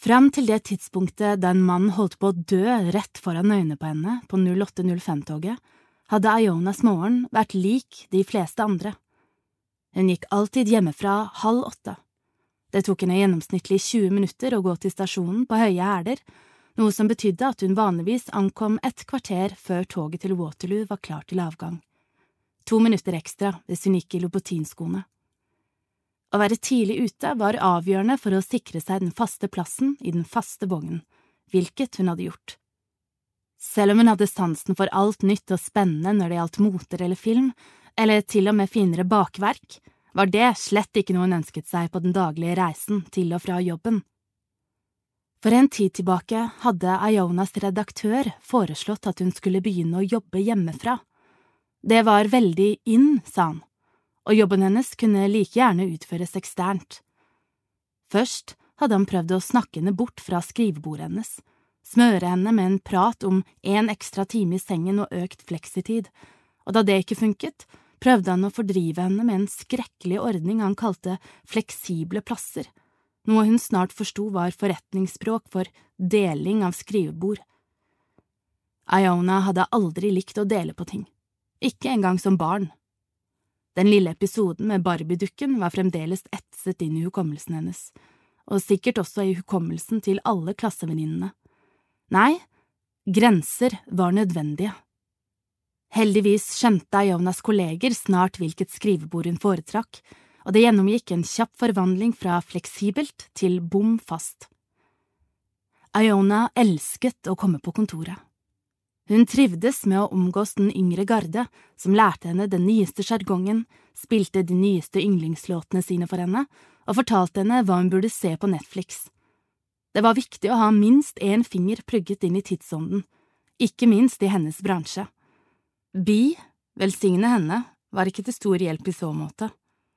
Fram til det tidspunktet da en mann holdt på å dø rett foran øynene på henne på 0805-toget, hadde Ionas morgen vært lik de fleste andre. Hun gikk alltid hjemmefra 7:30. Det tok henne gjennomsnittlig 20 minutter å gå til stasjonen på Høye Hæler, noe som betydde at hun vanligvis ankom et kvarter før toget til Waterloo var klar til avgang. 2 minutter ekstra hvis hun gikk i lobotinskoene. Å være tidlig ute var avgjørende for å sikre seg den faste plassen i den faste vognen, hvilket hun hadde gjort. Selv om hun hadde sansen for alt nytt og spennende når det gjaldt moter eller film, eller til og med finere bakverk, var det slett ikke noe hun ønsket seg på den daglige reisen til og fra jobben. For en tid tilbake hadde Ionas redaktør foreslått at hun skulle begynne å jobbe hjemmefra. Det var veldig inn, sa han, og jobben hennes kunne like gjerne utføres eksternt. Først hadde han prøvd å snakke henne bort fra skrivebordet hennes, smøre henne med en prat om 1 ekstra time i sengen og økt fleksitid, og da det ikke funket, prøvde han å fordrive henne med en skrekkelig ordning han kalte fleksible plasser, noe hun snart forsto var forretningsspråk for deling av skrivebord. Iona hadde aldri likt å dele på ting, ikke engang som barn. Den lille episoden med Barbie-dukken var fremdeles etset inn i hukommelsen hennes, og sikkert også i hukommelsen til alle klassevenninnene. Nei, grenser var nødvendige. Heldigvis skjønte Ionas kolleger snart hvilket skrivebord hun foretrakk, og det gjennomgikk en kjapp forvandling fra fleksibelt til bom fast. Iona elsket å komme på kontoret. Hun trivdes med å omgås den yngre garde, som lærte henne den nyeste sjargongen, spilte de nyeste yndlingslåtene sine for henne, og fortalte henne hva hun burde se på Netflix. Det var viktig å ha minst 1 finger plugget inn i tidsånden, ikke minst i hennes bransje. Velsigne henne, var ikke til stor hjelp i så måte.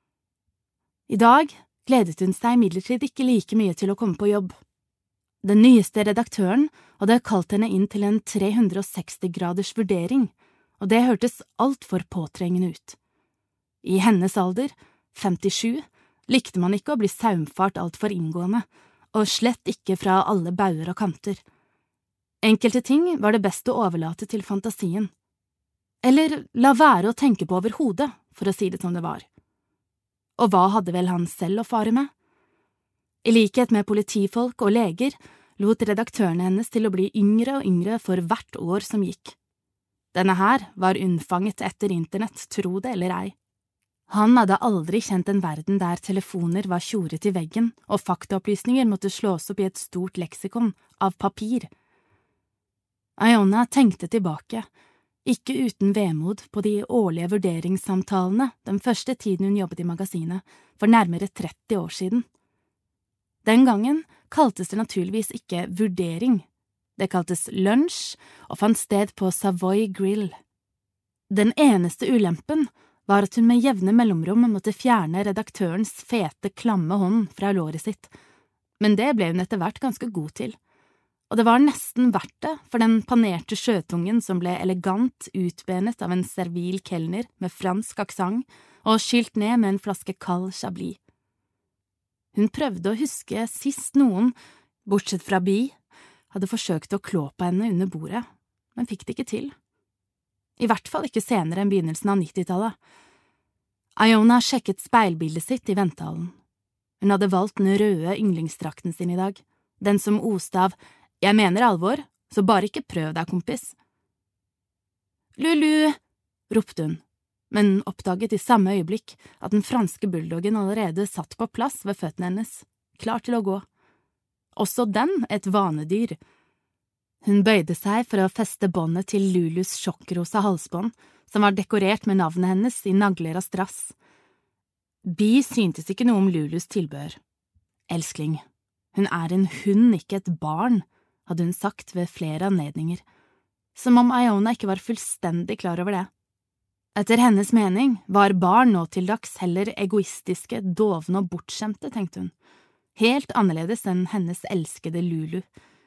I dag gledet hun seg imidlertid ikke like mye til å komme på jobb. Den nyeste redaktøren hadde kalt henne inn til en 360-graders vurdering, og det hørtes alt for påtrengende ut. I hennes alder, 57, likte man ikke å bli saumfart alt for inngående, og slett ikke fra alle bauger og kanter. Enkelte ting var det best å overlate til fantasien. Eller la være å tenke på overhodet, for å si det som det var. Og hva hadde vel han selv å fare med? I likhet med politifolk og leger lot redaktørene hennes til å bli yngre og yngre for hvert år som gikk. Denne her var unnfanget etter internett, tro det eller ei. Han hadde aldri kjent en verden der telefoner var tjoret i veggen og faktaopplysninger måtte slås opp i et stort leksikon av papir. Iona tenkte tilbake, ikke uten vemod på de årlige vurderingssamtalene den første tiden hun jobbet i magasinet, for nærmere 30 år siden. Den gangen kaltes det naturligvis ikke vurdering. Det kaltes lunsj og fant sted på Savoy Grill. Den eneste ulempen var at hun med jevne mellomrom måtte fjerne redaktørens fete, klamme hånd fra låret sitt, men det ble hun etter hvert ganske god til. Og det var nesten verdt det for den panerte sjøtungen som ble elegant utbenet av en servil kelner med fransk aksent og skylt ned med en flaske kald chablis. Hun prøvde å huske sist noen, bortsett fra Bi, hadde forsøkt å klå på henne under bordet, men fikk det ikke til. I hvert fall ikke senere enn begynnelsen av 90-tallet. Iona sjekket speilbildet sitt i ventehallen. Hun hadde valgt den røde yndlingsdrakten sin i dag, den som oste av «Jeg mener alvor, så bare ikke prøv deg, kompis». «Lulu!» ropte hun, men oppdaget i samme øyeblikk at den franske bulldoggen allerede satt på plass ved føttene hennes, klar til å gå. Også den et vanedyr. Hun bøyde seg for å feste båndet til Lulus sjokkrosa halsbånd, som var dekorert med navnet hennes i nagler av strass. Bi syntes ikke noe om Lulus tilbehør. «Elskling, hun er en hund, ikke et barn», hadde hun sagt ved flere anledninger, som om Iona ikke var fullstendig klar over det. Etter hennes mening var barn nå til dags heller egoistiske, dovne og bortskjemte, tenkte hun, helt annerledes enn hennes elskede Lulu.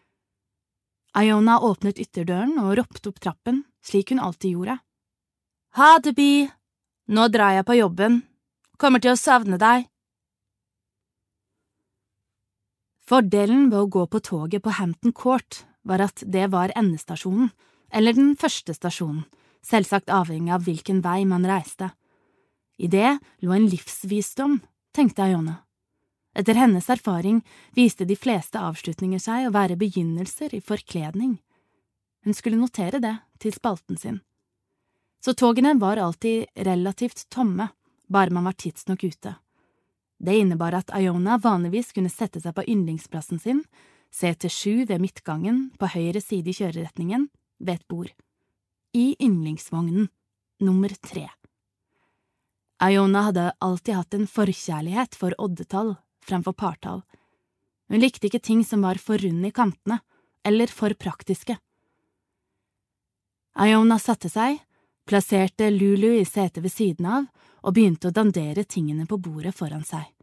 Iona åpnet ytterdøren og ropte opp trappen, slik hun alltid gjorde. «Ha det, Bi! Nå drar jeg på jobben. Kommer til å savne deg.» Fordelen ved å gå på toget på Hampton Court var at det var endestasjonen, eller den første stasjonen, selvsagt avhengig av hvilken vei man reiste. I det lå en livsvisdom, tenkte Iona. Etter hennes erfaring viste de fleste avslutninger seg å være begynnelser i forkledning. Hun skulle notere det til spalten sin. Så togene var alltid relativt tomme, bare man var tidsnok ute. Det innebar at Iona vanligvis kunne sette seg på yndlingsplassen sin, CT7 ved midtgangen på høyre side i kjøreretningen, ved et bord. I yndlingsvognen, nummer 3. Iona hadde alltid hatt en forkjærlighet for oddetall fremfor partall. Hun likte ikke ting som var for runde i kantene, eller for praktiske. Iona satte seg, plasserte Lulu i setet ved siden av og begynte å dandere tingene på bordet foran seg.